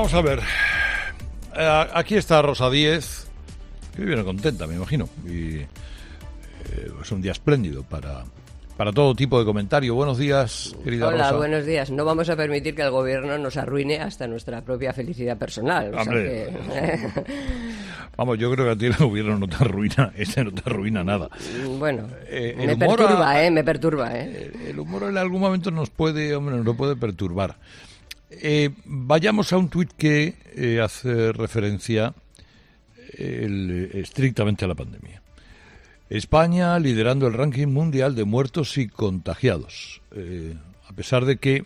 Vamos a ver. Aquí está Rosa Díez, que viene contenta, me imagino. Y es un día espléndido para todo tipo de comentario. Buenos días, querida Rosa. Hola, buenos días. No vamos a permitir que el gobierno nos arruine hasta nuestra propia felicidad personal. Hombre. O sea que... Vamos, yo creo que a ti el gobierno no te arruina nada. Bueno, me perturba. El humor en algún momento nos puede perturbar. Vayamos a un tuit que hace referencia estrictamente a la pandemia. España liderando el ranking mundial de muertos y contagiados. A pesar de que,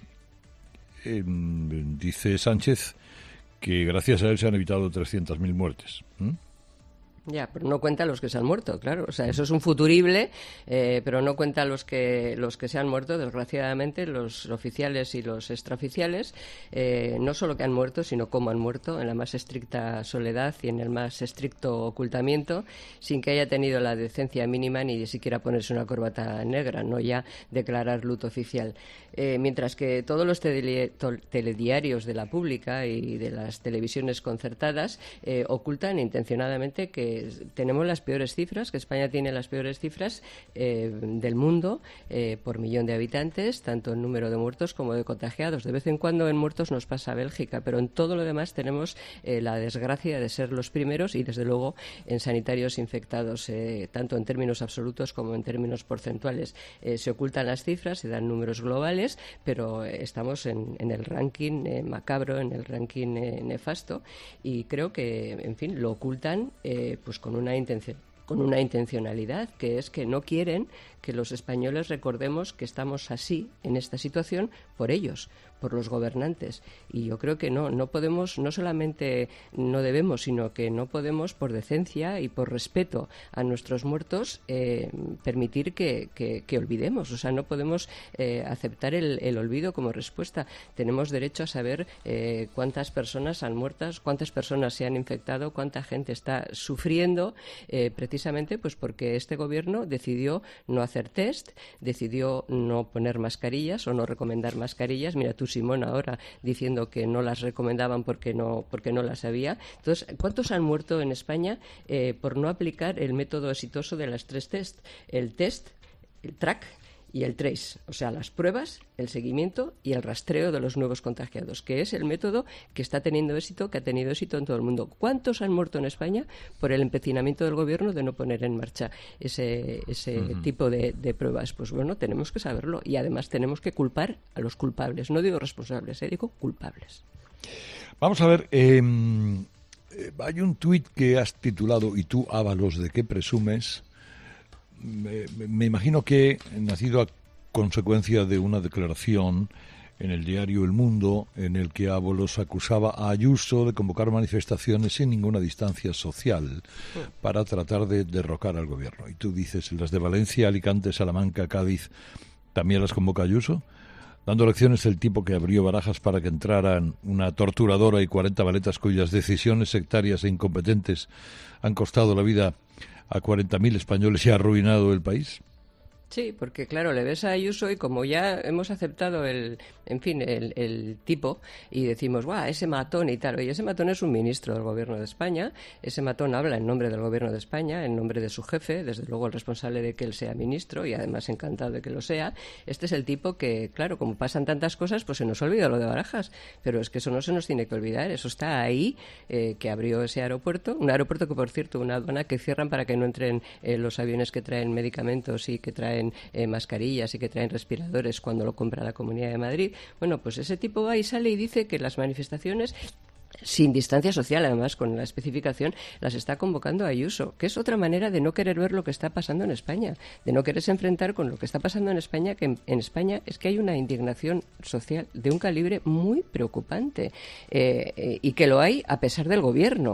dice Sánchez, que gracias a él se han evitado 300.000 muertes. Ya, pero no cuenta los que se han muerto, claro. O sea, eso es un futurible, pero no cuenta los que se han muerto. Desgraciadamente, los oficiales y los extraoficiales, no solo que han muerto, sino cómo han muerto, en la más estricta soledad y en el más estricto ocultamiento, sin que haya tenido la decencia mínima ni siquiera ponerse una corbata negra, no ya declarar luto oficial. Mientras que todos los telediarios de la pública y de las televisiones concertadas ocultan intencionadamente que tenemos las peores cifras, que España tiene las peores cifras del mundo por millón de habitantes, tanto en número de muertos como de contagiados. De vez en cuando en muertos nos pasa a Bélgica, pero en todo lo demás tenemos la desgracia de ser los primeros y, desde luego, en sanitarios infectados, tanto en términos absolutos como en términos porcentuales. Se ocultan las cifras, se dan números globales, pero estamos en el ranking macabro, en el ranking nefasto, y creo que, en fin, lo ocultan pues con una intencionalidad, que es que no quieren que los españoles recordemos que estamos así, en esta situación, por ellos, por los gobernantes. Y yo creo que no podemos, no solamente no debemos, sino que no podemos, por decencia y por respeto a nuestros muertos, permitir que olvidemos. O sea, no podemos aceptar el olvido como respuesta. Tenemos derecho a saber cuántas personas han muerto, cuántas personas se han infectado, cuánta gente está sufriendo, precisamente pues porque este gobierno decidió no hacer test, decidió no poner mascarillas o no recomendar mascarillas. Mira tú, Simón, ahora diciendo que no las recomendaban porque no las había. Entonces, ¿cuántos han muerto en España por no aplicar el método exitoso de las 3 test? El test, el track y el trace, o sea, las pruebas, el seguimiento y el rastreo de los nuevos contagiados, que es el método que está teniendo éxito, que ha tenido éxito en todo el mundo. ¿Cuántos han muerto en España por el empecinamiento del gobierno de no poner en marcha ese tipo de pruebas? Pues bueno, tenemos que saberlo, y además tenemos que culpar a los culpables. No digo responsables, digo culpables. Vamos a ver, hay un tuit que has titulado "¿Y tú, Ábalos, de qué presumes?". Me imagino que nacido a consecuencia de una declaración en el diario El Mundo en el que Ábalos acusaba a Ayuso de convocar manifestaciones sin ninguna distancia social para tratar de derrocar al gobierno. Y tú dices, las de Valencia, Alicante, Salamanca, Cádiz, ¿también las convoca Ayuso? Dando lecciones el tipo que abrió Barajas para que entraran una torturadora y 40 valetas cuyas decisiones sectarias e incompetentes han costado la vida a 40.000 españoles y ha arruinado el país. Sí, porque claro, le ves a Ayuso y como ya hemos aceptado el tipo y decimos, ¡guau!, ese matón y tal. Oye, ese matón es un ministro del gobierno de España, ese matón habla en nombre del gobierno de España, en nombre de su jefe, desde luego el responsable de que él sea ministro y además encantado de que lo sea. Este es el tipo que, claro, como pasan tantas cosas, pues se nos olvida lo de Barajas, pero es que eso no se nos tiene que olvidar, eso está ahí, que abrió ese aeropuerto, un aeropuerto que, por cierto, una aduana que cierran para que no entren los aviones que traen medicamentos y que traen mascarillas y que traen respiradores cuando lo compra la Comunidad de Madrid. Bueno, pues ese tipo va y sale y dice que las manifestaciones sin distancia social, además, con la especificación, las está convocando Ayuso, que es otra manera de no querer ver lo que está pasando en España, de no quererse enfrentar con lo que está pasando en España, que en España es que hay una indignación social de un calibre muy preocupante, y que lo hay a pesar del gobierno.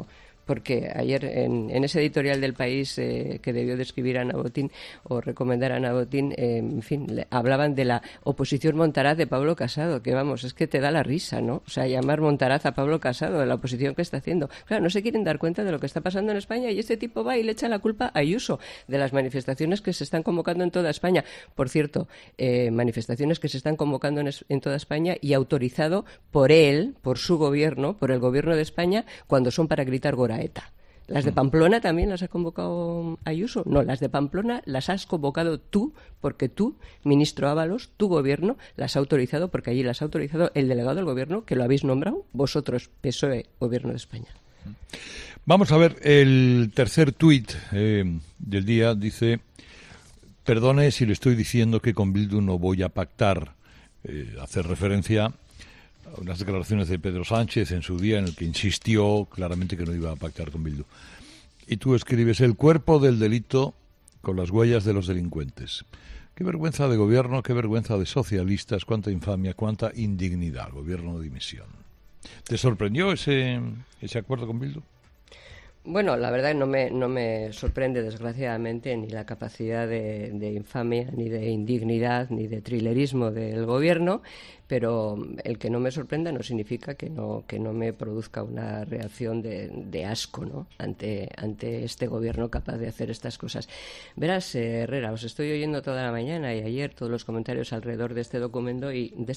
porque ayer en ese editorial del País que debió de escribir Ana Botín o recomendar a Ana Botín, en fin, hablaban de la oposición Montaraz de Pablo Casado, que vamos, es que te da la risa, ¿no? O sea, llamar Montaraz a Pablo Casado de la oposición que está haciendo. Claro, no se quieren dar cuenta de lo que está pasando en España y este tipo va y le echa la culpa a Ayuso de las manifestaciones que se están convocando en toda España. Por cierto, manifestaciones que se están convocando en toda España y autorizado por él, por su gobierno, por el gobierno de España, cuando son para gritar Goraeta. ¿Las de Pamplona también las ha convocado Ayuso? No, las de Pamplona las has convocado tú, porque tú, ministro Ábalos, tu gobierno, las ha autorizado, porque allí las ha autorizado el delegado del gobierno, que lo habéis nombrado vosotros, PSOE, Gobierno de España. Vamos a ver el tercer tuit del día. Dice: perdone si le estoy diciendo que con Bildu no voy a pactar. Hace referencia a unas declaraciones de Pedro Sánchez en su día en el que insistió claramente que no iba a pactar con Bildu. Y tú escribes: el cuerpo del delito con las huellas de los delincuentes. Qué vergüenza de gobierno, qué vergüenza de socialistas, cuánta infamia, cuánta indignidad. Gobierno de dimisión. ¿Te sorprendió ese acuerdo con Bildu? Bueno, la verdad no me sorprende, desgraciadamente, ni la capacidad de infamia, ni de indignidad, ni de trilerismo del gobierno, pero el que no me sorprenda no significa que no me produzca una reacción de asco, ¿no?, ante este gobierno capaz de hacer estas cosas. Verás, Herrera, os estoy oyendo toda la mañana y ayer todos los comentarios alrededor de este documento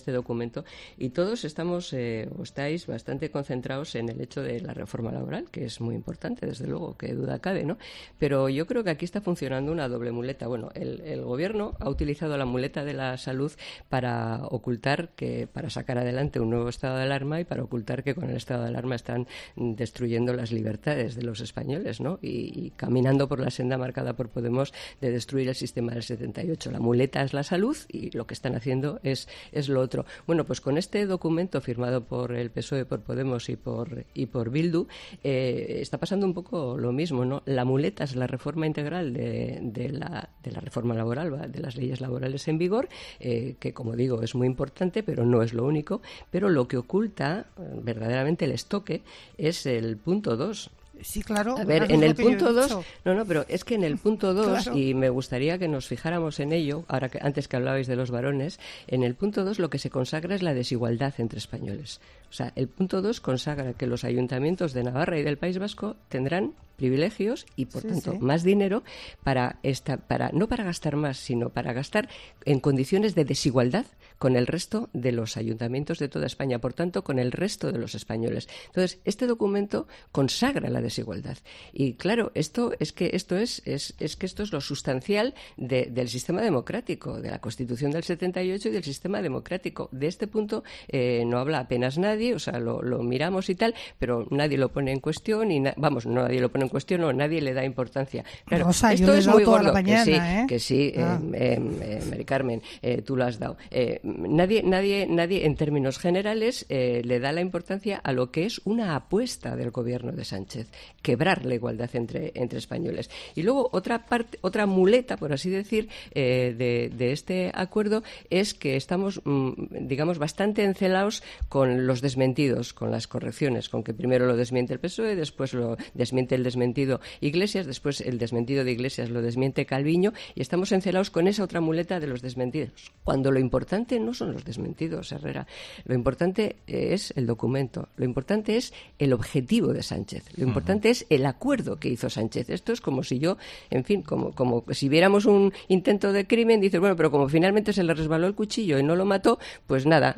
y todos estamos o estáis bastante concentrados en el hecho de la reforma laboral, que es muy importante, desde luego, que duda cabe, ¿no? Pero yo creo que aquí está funcionando una doble muleta. Bueno, el gobierno ha utilizado la muleta de la salud para ocultar para sacar adelante un nuevo estado de alarma y para ocultar que con el estado de alarma están destruyendo las libertades de los españoles, ¿no? Y caminando por la senda marcada por Podemos de destruir el sistema del 78. La muleta es la salud y lo que están haciendo es lo otro. Bueno, pues con este documento firmado por el PSOE, por Podemos y por Bildu, está pasando un poco lo mismo, ¿no? La muleta es la reforma integral de la reforma laboral, de las leyes laborales en vigor, que, como digo, es muy importante, pero no es lo único. Pero lo que oculta verdaderamente el estoque es el punto 2. Sí, claro. A ver, en el punto 2, pero es que en el punto 2, claro, y me gustaría que nos fijáramos en ello, antes que hablabais de los varones, en el punto 2 lo que se consagra es la desigualdad entre españoles. O sea, el punto 2 consagra que los ayuntamientos de Navarra y del País Vasco tendrán privilegios y, por tanto, más dinero no para gastar más, sino para gastar en condiciones de desigualdad con el resto de los ayuntamientos de toda España, por tanto, con el resto de los españoles. Entonces, este documento consagra la desigualdad. Y claro, esto es lo sustancial del sistema democrático, de la Constitución del 78 y del sistema democrático. De este punto no habla apenas nadie, o sea, lo miramos y tal, pero nadie lo pone en cuestión nadie lo pone en cuestión o nadie le da importancia. Claro, Rosa, esto es muy gordo. Mañana, que sí, Mari Carmen, tú lo has dado. Nadie en términos generales le da la importancia a lo que es una apuesta del gobierno de Sánchez, quebrar la igualdad entre españoles. Y luego otra muleta, por así decir, de este acuerdo es que estamos, digamos, bastante encelados con los desmentidos, con las correcciones, con que primero lo desmiente el PSOE, después lo desmiente el desmentido Iglesias, después el desmentido de Iglesias lo desmiente Calviño, y estamos encelados con esa otra muleta de los desmentidos, cuando lo importante no son los desmentidos, Herrera. Lo importante es el documento, lo importante es el objetivo de Sánchez, lo importante es el acuerdo que hizo Sánchez. Esto es como si yo, en fin, como si viéramos un intento de crimen, dices, bueno, pero como finalmente se le resbaló el cuchillo y no lo mató, pues nada,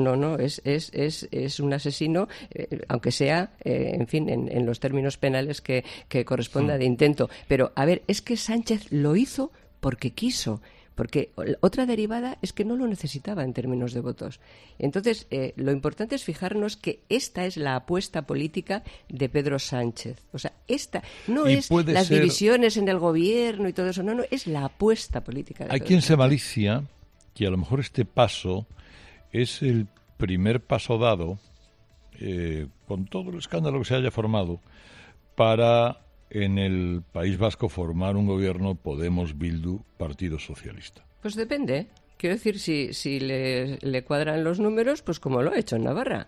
es un asesino, aunque sea, en fin, en los términos penales que corresponda de intento. Pero, a ver, es que Sánchez lo hizo porque quiso. Porque otra derivada es que no lo necesitaba en términos de votos. Entonces, lo importante es fijarnos que esta es la apuesta política de Pedro Sánchez. O sea, esta no es las divisiones en el gobierno y todo eso, no, es la apuesta política de Pedro Sánchez. Hay quien se malicia que a lo mejor este paso es el primer paso dado, con todo el escándalo que se haya formado, para en el País Vasco formar un gobierno Podemos-Bildu, Partido Socialista. Pues depende. Quiero decir, si le cuadran los números, pues como lo ha hecho en Navarra.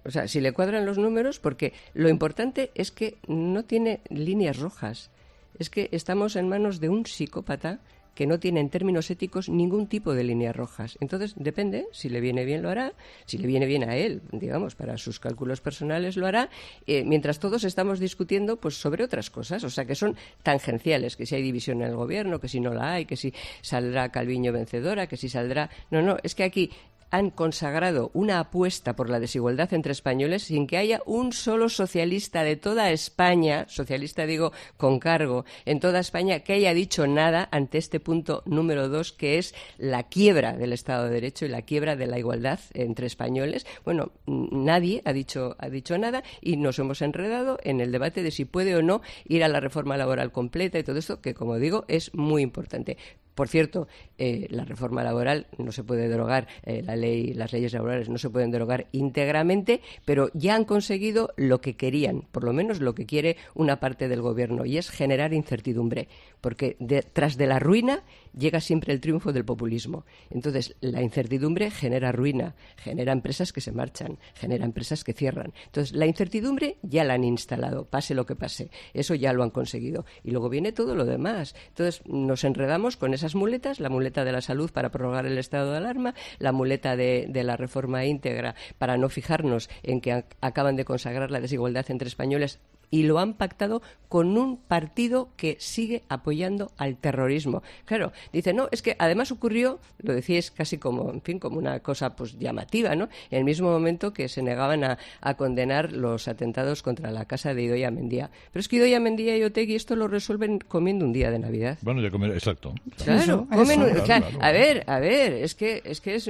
O sea, si le cuadran los números, porque lo importante es que no tiene líneas rojas. Es que estamos en manos de un psicópata que no tiene en términos éticos ningún tipo de líneas rojas. Entonces, depende, si le viene bien lo hará, si le viene bien a él, digamos, para sus cálculos personales lo hará, mientras todos estamos discutiendo pues sobre otras cosas, o sea, que son tangenciales, que si hay división en el gobierno, que si no la hay, que si saldrá Calviño vencedora, que si saldrá... No, es que aquí han consagrado una apuesta por la desigualdad entre españoles sin que haya un solo socialista de toda España, socialista digo con cargo, en toda España, que haya dicho nada ante este punto número 2, que es la quiebra del Estado de Derecho y la quiebra de la igualdad entre españoles. Bueno, nadie ha dicho nada y nos hemos enredado en el debate de si puede o no ir a la reforma laboral completa y todo esto, que como digo, es muy importante. Por cierto, la reforma laboral no se puede derogar, las leyes laborales no se pueden derogar íntegramente, pero ya han conseguido lo que querían, por lo menos lo que quiere una parte del gobierno, y es generar incertidumbre, porque detrás de la ruina llega siempre el triunfo del populismo. Entonces, la incertidumbre genera ruina, genera empresas que se marchan, genera empresas que cierran. Entonces, la incertidumbre ya la han instalado, pase lo que pase. Eso ya lo han conseguido. Y luego viene todo lo demás. Entonces, nos enredamos con esas muletas, la muleta de la salud para prorrogar el estado de alarma, la muleta de la reforma íntegra para no fijarnos en que acaban de consagrar la desigualdad entre españoles, y lo han pactado con un partido que sigue apoyando al terrorismo. Claro, dice, no, es que además ocurrió, lo decíais casi como, en fin, como una cosa pues llamativa, ¿no? En el mismo momento que se negaban a condenar los atentados contra la casa de Idoia Mendia. Pero es que Idoia Mendia y Otegi esto lo resuelven comiendo un día de Navidad. Bueno, ya comer, exacto. Claro, claro. A ver, es que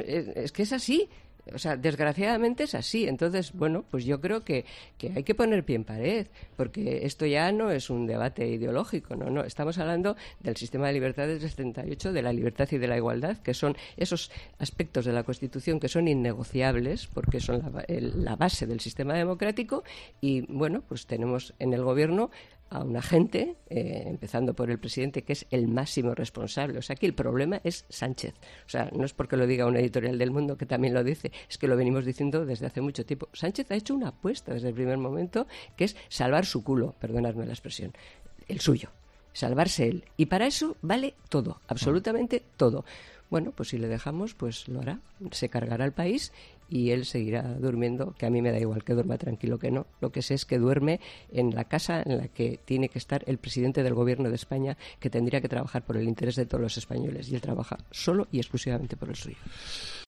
es así. O sea, desgraciadamente es así. Entonces, bueno, pues yo creo que hay que poner pie en pared, porque esto ya no es un debate ideológico, no. Estamos hablando del sistema de libertades del 78, de la libertad y de la igualdad, que son esos aspectos de la Constitución que son innegociables, porque son la base del sistema democrático, y bueno, pues tenemos en el gobierno a una gente, empezando por el presidente, que es el máximo responsable. O sea, que el problema es Sánchez. O sea, no es porque lo diga un editorial del Mundo, que también lo dice, es que lo venimos diciendo desde hace mucho tiempo. Sánchez ha hecho una apuesta desde el primer momento, que es salvar su culo, perdonadme la expresión, el suyo, salvarse él. Y para eso vale todo, absolutamente todo. Bueno, pues si le dejamos, pues lo hará, se cargará el país y él seguirá durmiendo, que a mí me da igual que duerma tranquilo que no. Lo que sé es que duerme en la casa en la que tiene que estar el presidente del Gobierno de España, que tendría que trabajar por el interés de todos los españoles, y él trabaja solo y exclusivamente por el suyo.